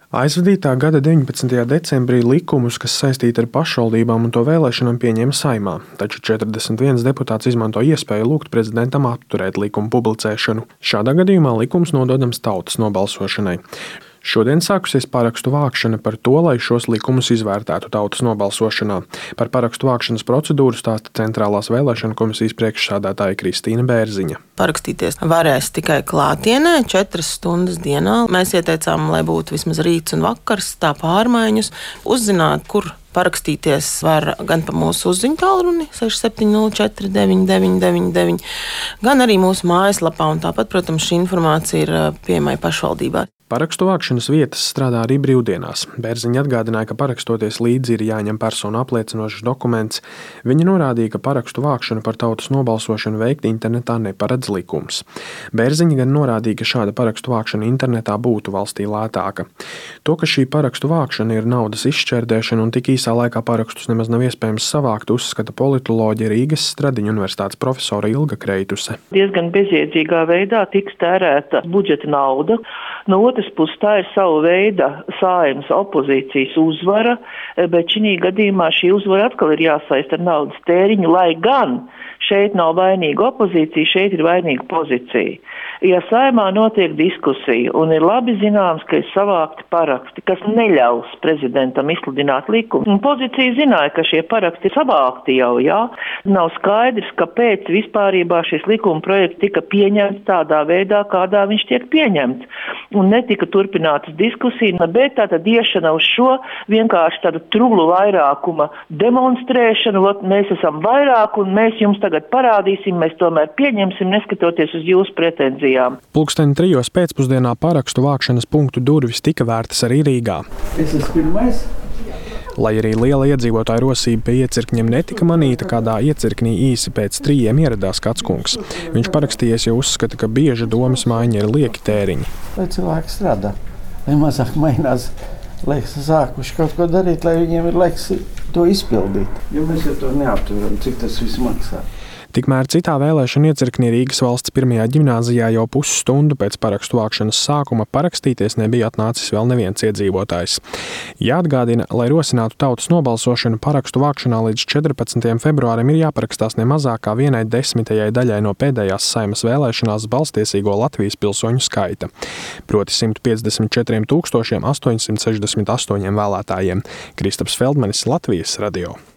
Aizvadītā gada 19. decembrī likumus, kas saistīti ar pašvaldībām un to vēlēšanām, pieņēma Saeimā, taču 41 deputāts izmanto iespēju lūgt prezidentam atturēt likumu publicēšanu. Šādā gadījumā likums nododams tautas nobalsošanai. Šodien sākusies parakstu vākšana par to, lai šos likumus izvērtētu tautas nobalsošanā. Par parakstu vākšanas procedūru stāsta Centrālās vēlēšanu komisijas priekšsēdētāja Kristīna Bērziņa. Parakstīties varēs tikai klātienē, 4 stundas dienā. Mēs ieteicām, lai būtu vismaz rīts un vakars, tā pārmaiņas, uzzināt, kur parakstīties var gan pa mūsu uzziņu tālruni 6704 9999, gan arī mūsu mājaslapā, un tāpat, protams, šī informācija ir pieejama pašvaldībā. Parakstu vākšanas vietas strādā arī brīvdienās. Bērziņa atgādināja, ka parakstoties līdzi ir jāņem personu apliecinošs dokuments. Viņa norādīja, ka parakstu vākšanu par tautas nobalsošanu veikt internetā neparedz likums. Bērziņa gan norādīja, ka šāda parakstu vākšana internetā būtu valstī lētāka. To, ka šī parakstu vākšana ir naudas izšķērdēšana un tik īsā laikā parakstus nemaz nav iespējams savākt, uzskata politoloģe Rīgas Stradiņu universitātes profesora Ilga Kreituse. Diezgan bezjēdzīgā veidā tiks tērēta budžeta nauda. No otras puses, tā ir sava veida Saeimas opozīcijas uzvara, bet šī gadījumā šī uzvara atkal ir jāsaista ar naudas tēriņu, lai gan šeit nav vainīga opozīcija, šeit ir vainīga pozīcija. Ja Saeimā notiek diskusija un ir labi zināms, ka ir savākti paraksti, kas neļaus prezidentam izsludināt likumu, un pozīcija zināja, ka šie paraksti ir savākti jau, nav skaidrs, kāpēc vispārībā šis likuma projekts tika pieņemts tādā veidā, kādā viņš tiek pieņemts. Un netika turpinātas diskusija, bet tātad iešana uz šo vienkārši tādu trulu vairākuma demonstrēšanu, mēs esam vairāk un mēs jums tagad parādīsim, mēs tomēr pieņemsim, neskatoties uz jūsu pretenzijām. Pulksteni 3 pēcpusdienā parakstu vākšanas punktu durvis tika vērtas arī Rīgā. Es esmu pirmais. Lai arī liela iedzīvotāju rosība pie iecirkņiem netika manīta, kādā iecirknī īsi pēc 3 ieradās Kackungs. Viņš parakstījies, jo uzskata, ka bieži domas maiņa ir lieki tēriņi. Lai cilvēki strādā, lai mazāk mainās, lai sākuši kaut ko darīt, lai viņiem ir laiks to izpildīt. Jo mēs jau to neapturam, cik tas viss maksā. Tikmēr citā vēlēšana iecirknī Rīgas valsts 1. ģimnāzijā jau pusstundu pēc parakstu vākšanas sākuma parakstīties nebija atnācis vēl neviens iedzīvotājs. Jāatgādina, lai rosinātu tautas nobalsošanu, parakstu vākšanā līdz 14. februārim ir jāparakstās ne mazāk kā 1/10 daļai no pēdējās Saeimas vēlēšanās balstiesīgo Latvijas pilsoņu skaita, proti 154 868 vēlētājiem. Kristaps Feldmanis, Latvijas radio.